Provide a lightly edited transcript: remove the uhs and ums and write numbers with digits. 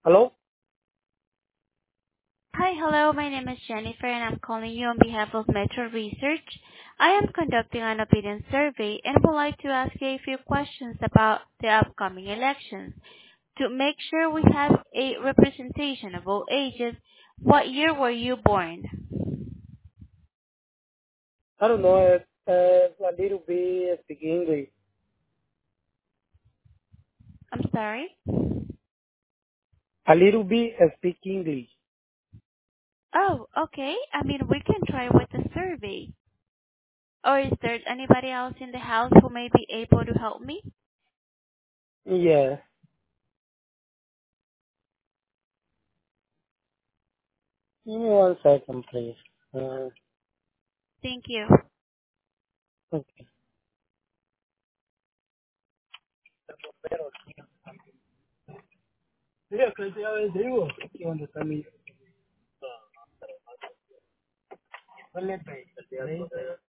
Hello? Hi, hello. My name is Jennifer, and I'm calling you on behalf of Metro Research. I am conducting an opinion survey and would like to ask you a few questions about the upcoming elections. To make sure we have a representation of all ages, what year were you born? I don't know. A little bit speak English. I'm sorry? A little bit speak English. Oh, okay. I mean, we can try with the survey. Or is there anybody else in the house who may be able to help me? Yeah. Give me 1 second, please. Thank you. Okay. Mira, que te digo. ¿Dónde está mi? ¿Dónde está?